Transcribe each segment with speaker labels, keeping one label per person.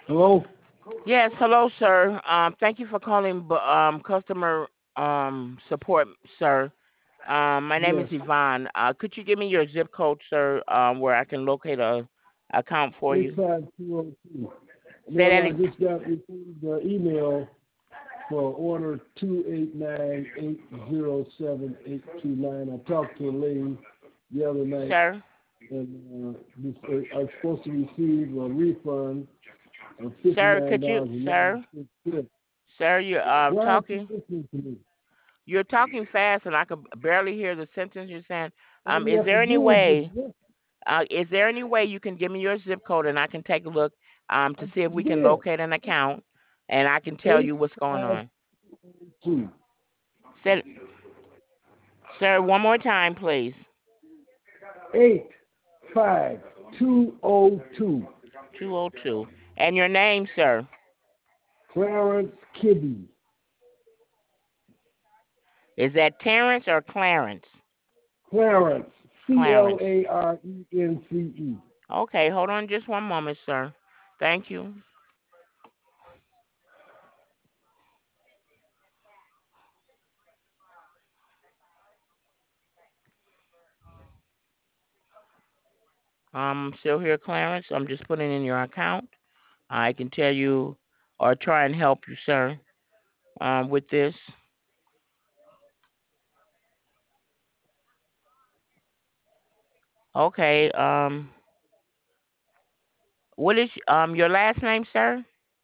Speaker 1: Hello?
Speaker 2: Yes, hello, sir. Thank you for calling customer support, sir. My name is
Speaker 1: Yes.
Speaker 2: Yvonne. Could you give me your zip code, sir, where I can locate a account for you?
Speaker 1: 85202.
Speaker 2: Say
Speaker 1: Ma'am,
Speaker 2: that.
Speaker 1: I just got received the email for order 289807829. I talked to a lady the other night,
Speaker 2: Sir.
Speaker 1: and I was supposed to receive a refund of
Speaker 2: Sir, could you, sir,
Speaker 1: $59.96.
Speaker 2: sir, you're
Speaker 1: Why aren't you
Speaker 2: talking.
Speaker 1: listening to me?
Speaker 2: You're talking fast, and I could barely hear the sentence you're saying.
Speaker 1: All you
Speaker 2: Is
Speaker 1: have to
Speaker 2: there any
Speaker 1: do is just
Speaker 2: way?
Speaker 1: listen.
Speaker 2: Is there any way you can give me your zip code and I can take a look
Speaker 1: I
Speaker 2: to see if we can
Speaker 1: did.
Speaker 2: locate an account and I can tell you what's going on?
Speaker 1: 852.
Speaker 2: Said, sir, one more time, please.
Speaker 1: 85202.
Speaker 2: 202. And your name, sir?
Speaker 1: Clarence Kibbe.
Speaker 2: Is that Terrence or Clarence?
Speaker 1: Clarence.
Speaker 2: Clarence.
Speaker 1: Clarence.
Speaker 2: Okay, hold on just one moment, sir. Thank you. I'm still here, Clarence. I'm just putting in your account. I can tell you or try and help you, sir, with this. Okay. What is your last name, sir?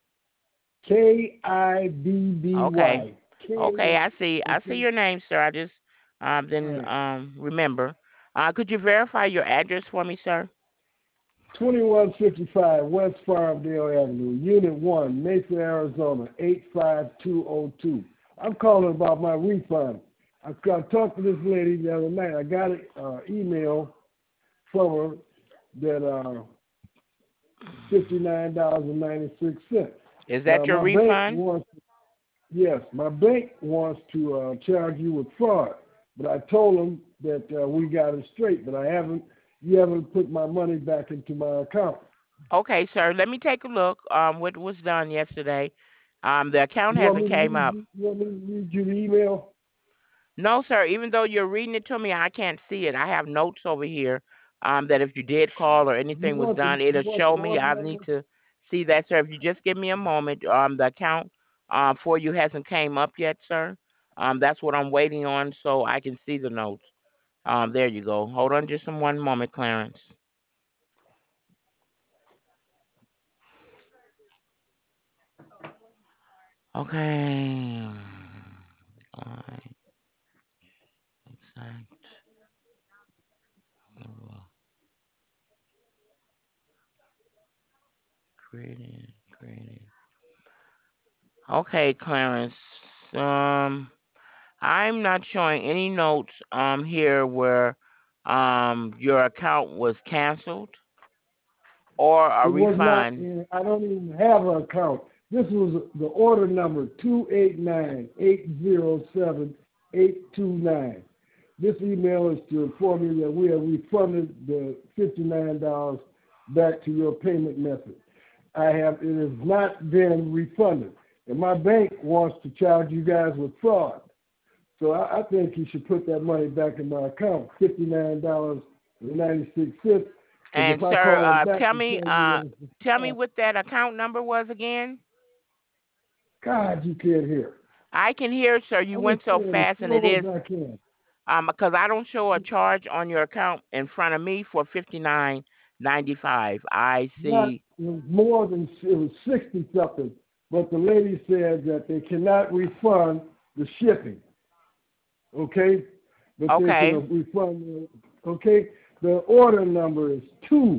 Speaker 2: Okay.
Speaker 1: Kibby.
Speaker 2: Okay, I see. I see
Speaker 1: Okay.
Speaker 2: your name, sir. I just
Speaker 1: All
Speaker 2: didn't
Speaker 1: right.
Speaker 2: remember. Could you verify your address for me, sir?
Speaker 1: 2155 West Farmdale Avenue, Unit 1, Mesa, Arizona, 85202. I'm calling about my refund. I talked to this lady the other night. I got an email from her that $59.96.
Speaker 2: Is
Speaker 1: Now,
Speaker 2: that your
Speaker 1: my bank
Speaker 2: refund?
Speaker 1: wants, yes, my bank wants to charge you with fraud, but I told them that we got it straight, but you haven't put my money back into my account.
Speaker 2: Okay, sir. Let me take a look. What was done yesterday? The account
Speaker 1: You want me
Speaker 2: hasn't
Speaker 1: to
Speaker 2: came up.
Speaker 1: read you the email?
Speaker 2: No, sir. Even though you're reading it to me, I can't see it. I have notes over here. That if you did call or anything was done,
Speaker 1: You
Speaker 2: it'll
Speaker 1: want the
Speaker 2: show me.
Speaker 1: order
Speaker 2: I
Speaker 1: number?
Speaker 2: need to see that, sir. If you just give me a moment, the account for you hasn't came up yet, sir. That's what I'm waiting on so I can see the notes. There you go. Hold on just one moment, Clarence. Okay. Alright. Exact. Created. Created. Okay, Clarence. Um, I'm not showing any notes here where your account was canceled or a
Speaker 1: It was not.
Speaker 2: refund.
Speaker 1: I don't even have an account. This was the order number 289807829. This email is to inform you that we have refunded the $59 back to your payment method. It has not been refunded. And my bank wants to charge you guys with fraud. So I think you should put that money back in my account, $59.96. Because
Speaker 2: And
Speaker 1: if I
Speaker 2: sir,
Speaker 1: call them back
Speaker 2: tell
Speaker 1: and
Speaker 2: me
Speaker 1: tell you it's
Speaker 2: tell me
Speaker 1: fraud,
Speaker 2: what that account number was again.
Speaker 1: God, you can't hear.
Speaker 2: I can hear, sir. You
Speaker 1: I'm just
Speaker 2: went so
Speaker 1: saying as
Speaker 2: fast, and it
Speaker 1: slow
Speaker 2: is
Speaker 1: as I can.
Speaker 2: because I don't show a charge on your account in front of me for 59.95. I
Speaker 1: Not
Speaker 2: see.
Speaker 1: it was more than it was 60 something, but the lady said that they cannot refund the shipping. Okay, but they can
Speaker 2: Okay.
Speaker 1: refund. Okay, the order number is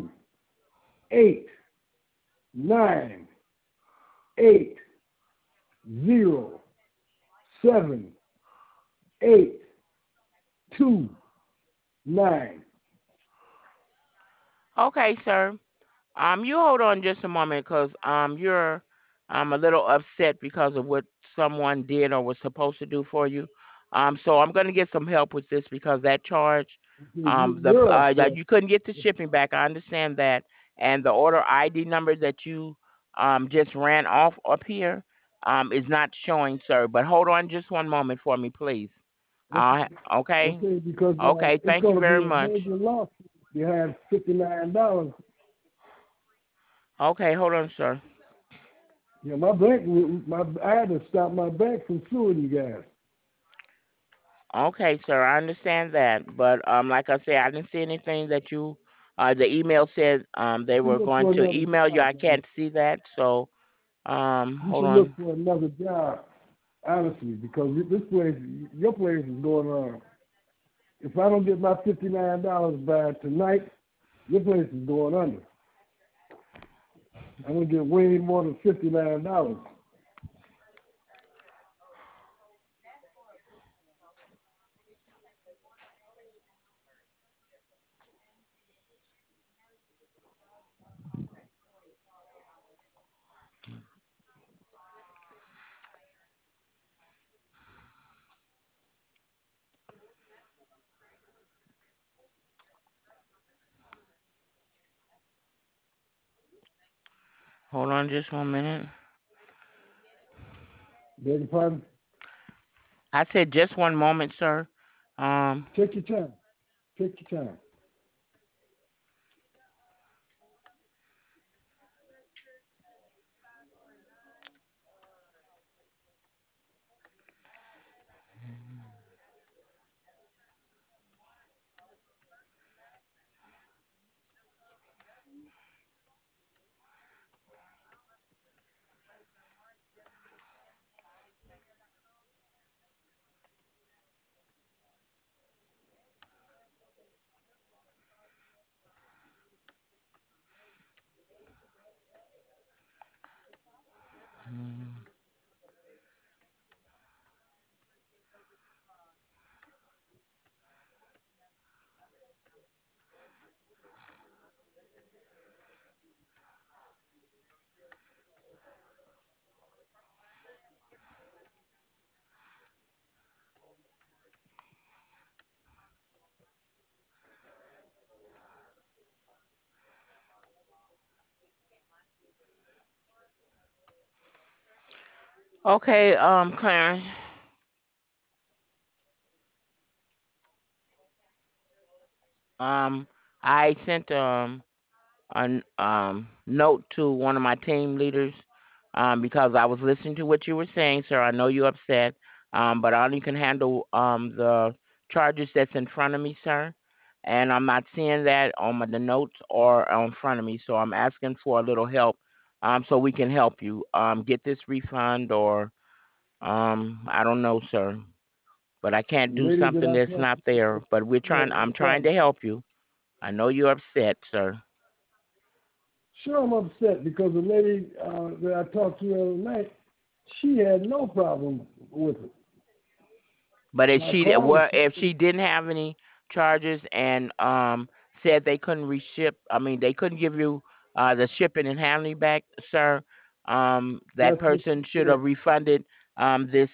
Speaker 1: 289807829.
Speaker 2: Okay, sir. You hold on just a moment, cause you're a little upset because of what someone did or was supposed to do for you. So I'm gonna get some help with this because that charge,
Speaker 1: You're
Speaker 2: that
Speaker 1: upset.
Speaker 2: you couldn't get the shipping back. I understand that, and the order ID number that you just ran off up here is not showing, sir. But hold on just one moment for me, please. Okay.
Speaker 1: Okay, because
Speaker 2: Okay.
Speaker 1: it's
Speaker 2: Thank
Speaker 1: going
Speaker 2: you
Speaker 1: to
Speaker 2: very
Speaker 1: be a
Speaker 2: much.
Speaker 1: major loss behind $59.
Speaker 2: Okay. Hold on, sir.
Speaker 1: Yeah, my bank, I had to stop my bank from suing you guys.
Speaker 2: Okay, sir. I understand that, but like I said, I didn't see anything that you. The email said they
Speaker 1: You
Speaker 2: were
Speaker 1: look
Speaker 2: going
Speaker 1: for
Speaker 2: to
Speaker 1: another
Speaker 2: email you.
Speaker 1: job,
Speaker 2: I
Speaker 1: man.
Speaker 2: can't see that, so
Speaker 1: You
Speaker 2: hold
Speaker 1: should look
Speaker 2: on.
Speaker 1: for another job, honestly, because this place, your place is going on. If I don't get my $59 by tonight, your place is going under. I'm going to get way more than $59.
Speaker 2: Hold on just 1 minute.
Speaker 1: Beg your pardon?
Speaker 2: I said just one moment, sir. Um,
Speaker 1: Take your time. Take your time.
Speaker 2: okay, Clarence. Um, I sent a note to one of my team leaders because I was listening to what you were saying, sir. I know you're upset, but I only can handle the charges that's in front of me, sir. And I'm not seeing that on the notes or on front of me, so I'm asking for a little help so we can help you get this refund or I don't know, sir. But I can't
Speaker 1: The
Speaker 2: do
Speaker 1: lady that
Speaker 2: something
Speaker 1: I
Speaker 2: that's
Speaker 1: talked
Speaker 2: not
Speaker 1: to
Speaker 2: there. But we're
Speaker 1: had
Speaker 2: trying.
Speaker 1: no
Speaker 2: I'm trying
Speaker 1: problem.
Speaker 2: to help you. I know you're upset, sir.
Speaker 1: Sure, I'm upset because the lady that I talked to the other night, she had no problem with it.
Speaker 2: But
Speaker 1: And I called her.
Speaker 2: if she didn't have any charges and said they couldn't reship, I mean they couldn't give you the shipping and handling back, sir. That
Speaker 1: That's what
Speaker 2: person
Speaker 1: she
Speaker 2: should
Speaker 1: said.
Speaker 2: have refunded this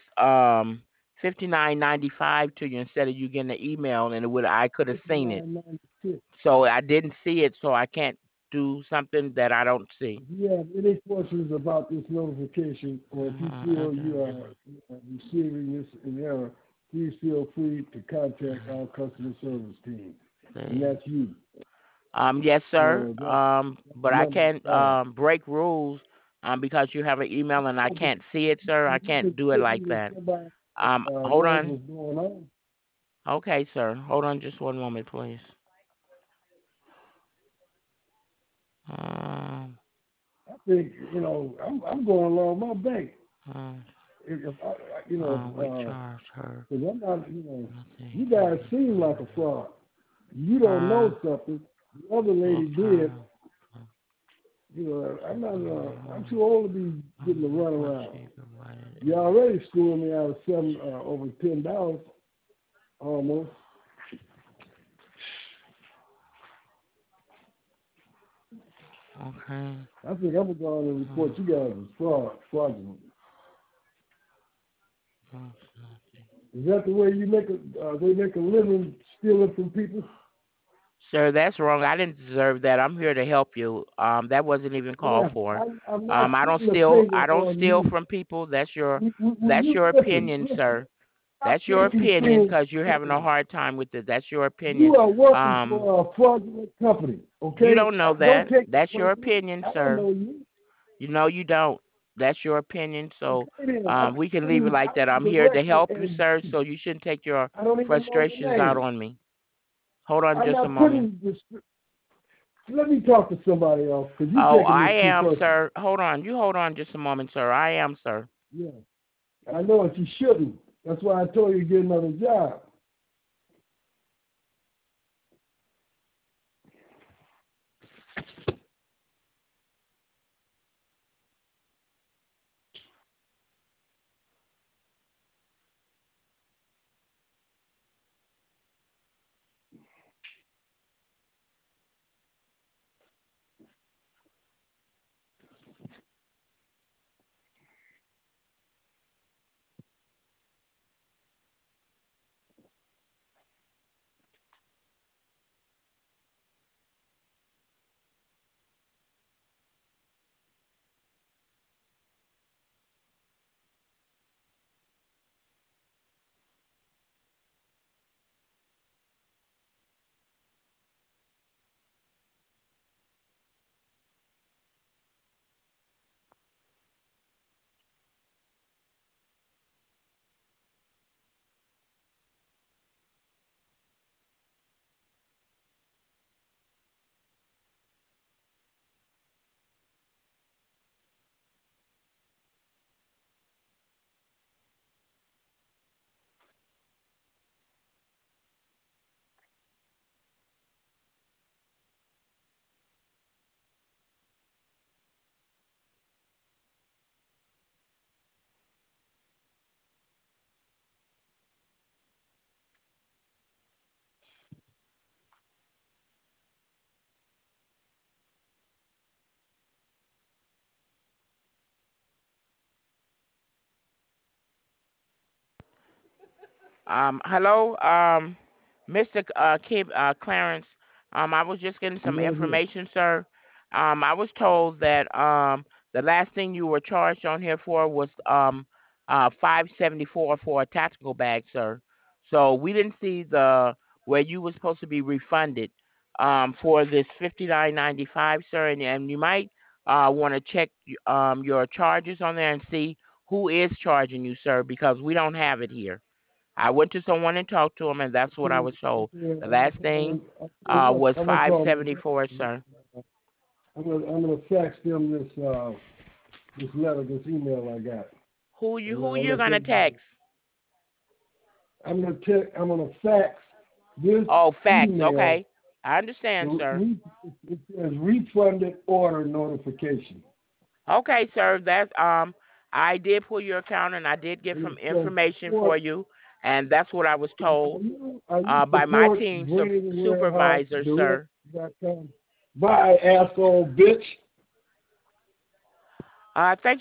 Speaker 2: $59.95 to you instead of you getting an email and I could have seen it.
Speaker 1: $59.96.
Speaker 2: So I didn't see it, so I can't do something that I don't see.
Speaker 1: If you have any questions about this notification, or if you feel you are receiving this in error, please feel free to contact our customer service team, and that's you.
Speaker 2: Yes, sir.
Speaker 1: So that's
Speaker 2: But
Speaker 1: the
Speaker 2: I
Speaker 1: number
Speaker 2: can't
Speaker 1: to call.
Speaker 2: break rules because you have an email and I
Speaker 1: Okay,
Speaker 2: can't see it, sir. I
Speaker 1: if you
Speaker 2: can't
Speaker 1: could
Speaker 2: do it
Speaker 1: take
Speaker 2: like
Speaker 1: me to
Speaker 2: that.
Speaker 1: somebody
Speaker 2: Hold
Speaker 1: knows
Speaker 2: on.
Speaker 1: what's going on,
Speaker 2: Okay, sir. Hold on just one moment, please. Um,
Speaker 1: I think I'm going along my bank.
Speaker 2: uh,
Speaker 1: If I,
Speaker 2: we charge her
Speaker 1: because I'm not,
Speaker 2: nothing.
Speaker 1: you guys seem like a fraud. You don't
Speaker 2: Uh,
Speaker 1: know something. The other lady
Speaker 2: okay.
Speaker 1: did. I'm not. I'm too old to be getting a run
Speaker 2: What
Speaker 1: around.
Speaker 2: she provided.
Speaker 1: You already screwing me out of over $10 almost.
Speaker 2: Okay.
Speaker 1: I think I'm gonna go on and report you guys as fraudulent. Is that the way you make they make a living stealing from people?
Speaker 2: Sir, that's wrong. I didn't deserve that. I'm here to help you. That wasn't even called
Speaker 1: Yeah,
Speaker 2: for.
Speaker 1: I'm not
Speaker 2: I don't
Speaker 1: putting a
Speaker 2: steal.
Speaker 1: finger
Speaker 2: I don't
Speaker 1: on
Speaker 2: steal
Speaker 1: you.
Speaker 2: from people. That's your.
Speaker 1: When
Speaker 2: That's
Speaker 1: you
Speaker 2: your
Speaker 1: listen,
Speaker 2: opinion,
Speaker 1: listen.
Speaker 2: sir.
Speaker 1: Stop
Speaker 2: That's your
Speaker 1: making
Speaker 2: opinion
Speaker 1: friends
Speaker 2: because you're
Speaker 1: with
Speaker 2: having a
Speaker 1: me.
Speaker 2: hard time with it. That's your opinion.
Speaker 1: You are working
Speaker 2: Um,
Speaker 1: for a fraudulent company,
Speaker 2: you
Speaker 1: okay?
Speaker 2: don't know
Speaker 1: Don't
Speaker 2: that.
Speaker 1: take it
Speaker 2: That's your
Speaker 1: personally.
Speaker 2: opinion,
Speaker 1: I don't
Speaker 2: sir.
Speaker 1: know you.
Speaker 2: You know you don't. That's your opinion. So
Speaker 1: Okay, then. I
Speaker 2: we can leave it
Speaker 1: couldn't,
Speaker 2: like that. I'm here to
Speaker 1: director
Speaker 2: help you,
Speaker 1: and
Speaker 2: sir. So you shouldn't take your
Speaker 1: I don't even know your
Speaker 2: frustrations out
Speaker 1: name.
Speaker 2: on me. Hold on
Speaker 1: I'm
Speaker 2: just a
Speaker 1: not
Speaker 2: moment.
Speaker 1: putting this. Let me talk to somebody else because you're
Speaker 2: Oh,
Speaker 1: taking
Speaker 2: I
Speaker 1: this too
Speaker 2: am,
Speaker 1: personal.
Speaker 2: sir. Hold on. You hold on just a moment, sir. I am, sir.
Speaker 1: Yeah, I know it. You shouldn't. That's why I told you to get another job.
Speaker 2: Hello, Mr. Clarence. I was just getting
Speaker 1: I'm
Speaker 2: some
Speaker 1: right here.
Speaker 2: information, sir. I was told that the last thing you were charged on here for was 574 for a tactical bag, sir. So we didn't see the where you were supposed to be refunded for this 59.95, sir, and you might want to check your charges on there and see who is charging you, sir, because we don't have it here. I went to someone and talked to him, and that's what I
Speaker 1: Okay,
Speaker 2: was told.
Speaker 1: okay.
Speaker 2: The last thing
Speaker 1: Look,
Speaker 2: was
Speaker 1: I'm gonna
Speaker 2: five
Speaker 1: call my
Speaker 2: seventy
Speaker 1: bank.
Speaker 2: four, sir.
Speaker 1: I'm gonna fax them this letter, this email I got, and
Speaker 2: Who
Speaker 1: I'll
Speaker 2: you
Speaker 1: let
Speaker 2: gonna
Speaker 1: them know.
Speaker 2: text?
Speaker 1: I'm gonna fax this
Speaker 2: Oh, fax.
Speaker 1: email.
Speaker 2: Okay, I understand, sir.
Speaker 1: It says refunded order notification.
Speaker 2: Okay, sir. That's I did pull your account, and I did get
Speaker 1: And
Speaker 2: some
Speaker 1: it says
Speaker 2: information for
Speaker 1: support.
Speaker 2: you, and that's what I was
Speaker 1: Are
Speaker 2: told
Speaker 1: you
Speaker 2: by my
Speaker 1: support
Speaker 2: team
Speaker 1: Braden Warehouse
Speaker 2: supervisor, sir.
Speaker 1: Direct.com? Bye, asshole bitch.
Speaker 2: Thank you